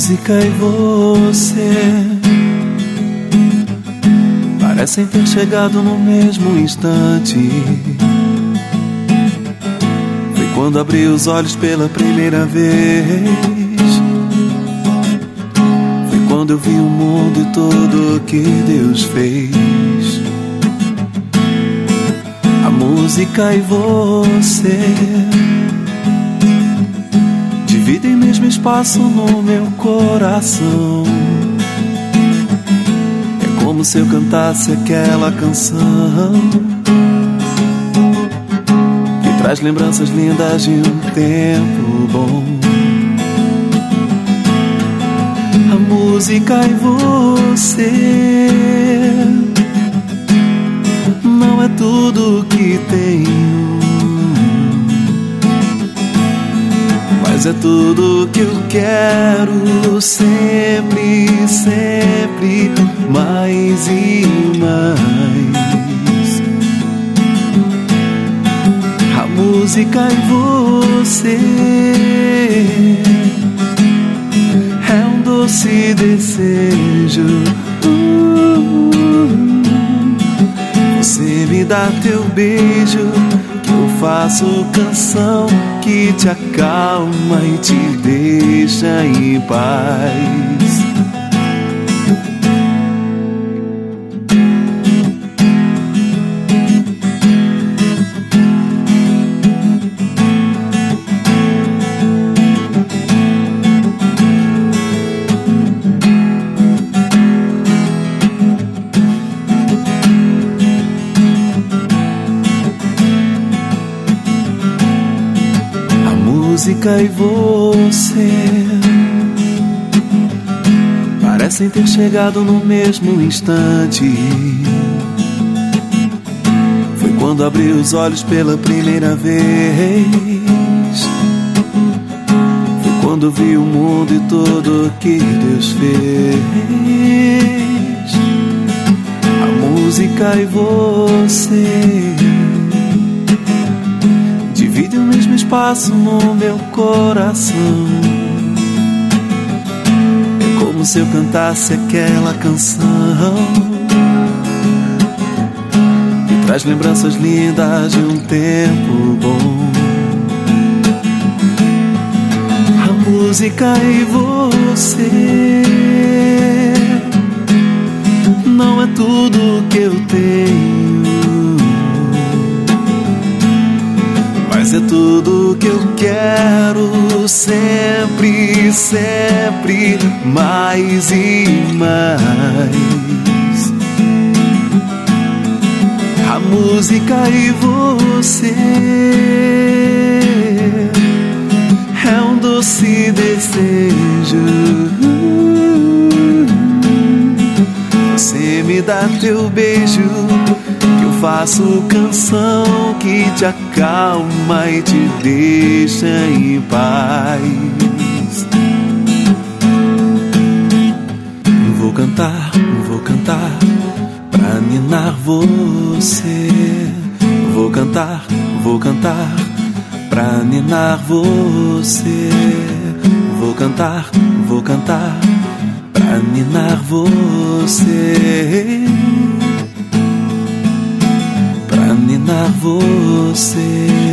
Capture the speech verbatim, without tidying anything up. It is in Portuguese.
música e você parecem ter chegado no mesmo instante. Foi quando abri os olhos pela primeira vez. Foi quando eu vi o mundo e tudo o que Deus fez. A música e você dividem mesmo espaço no meu coração. É como se eu cantasse aquela canção que traz lembranças lindas de um tempo bom. A música e você não é tudo que tenho, mas é tudo que eu quero, sempre, sempre, mais e mais. A música e você é um doce desejo. Você me dá teu beijo, que eu faço canção que te acalma e te deixa em paz. Música e você parecem ter chegado no mesmo instante. Foi quando abri os olhos pela primeira vez. Foi quando vi o mundo e tudo o que Deus fez. A música e você divide o mesmo espaço no meu coração. É como se eu cantasse aquela canção que traz lembranças lindas de um tempo bom. A música e você não é tudo que eu tenho, mas é tudo que eu quero, sempre, sempre, mais e mais. A música e você é um doce desejo. Você me dá teu beijo, que eu faço canção que te acalma e te deixa em paz. Vou cantar, vou cantar pra ninar você. Vou cantar, vou cantar pra ninar você. Vou cantar, vou cantar pra ninar você. Pra ninar você.